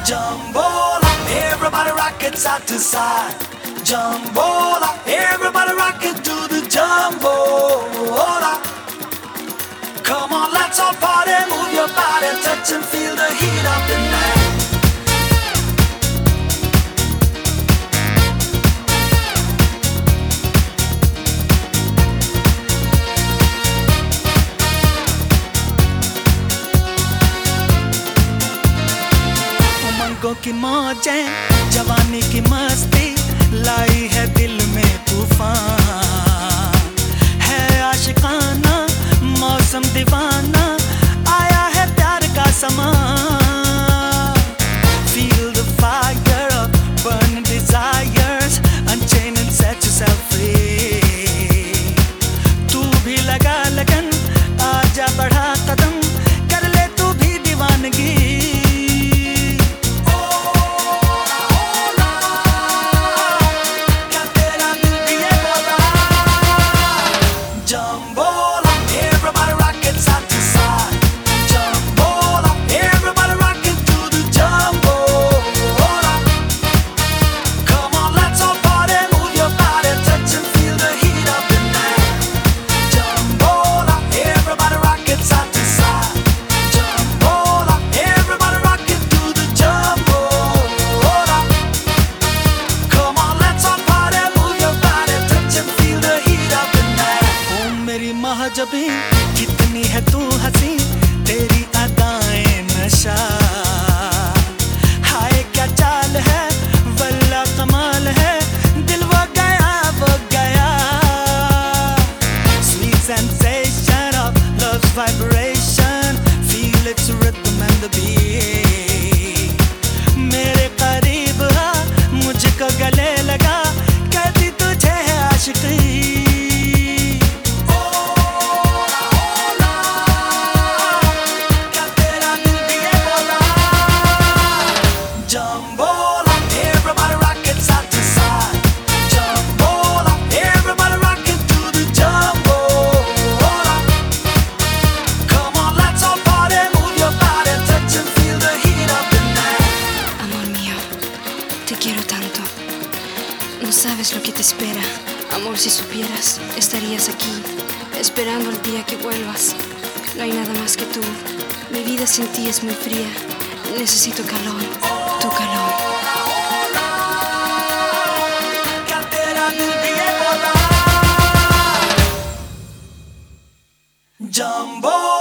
Jumbola, everybody rock it side to side. Jumbola, everybody rock it to the jumbola. Come on, let's all party, move your body, touch and feel the heat of the night. उमंगों की मौजें, जवानी की मस्ती लाई है दिल में तूफान, है आशिकाना मौसम दीवाना, आया है प्यार का समा. Feel the fire of burning desires, unchain and set yourself free. तू भी लगा लगन, आजा बढ़ा कदम, कर ले तू भी दीवानगी. Jumbola, everybody rock it side to side. Jumbola, everybody rock it to the jumbola. Come on, let's all party, move your body, touch and feel the heat of the night. Jumbola, everybody rock it side to side. Jumbola, everybody rock it to the jumbola. Come on, let's all party, move your body, touch and feel the heat of the night. ओ मेरी महजबी, कितनी है तू हंसी, तेरी अदाएं नशा. हाय क्या चाल है, वल्ला कमाल है, दिल वो गया. Sweet sensation of love's vibration, feel its rhythm and the beat. मेरे करीब आ, मुझको गले लगा, कहती तुझे है आशिकी. Jumbola, everybody rock it side to side. Jumbola, everybody rock it to the jumbola. Come on, let's all party, move your body, touch and feel the heat of the night. Amor mío, te quiero tanto. No sabes lo que te espera. Amor, si supieras, estarías aquí, esperando el día que vuelvas. No hay nada más que tú. Mi vida sin ti es muy fría. Necesito calor, tu calor. Jumbo.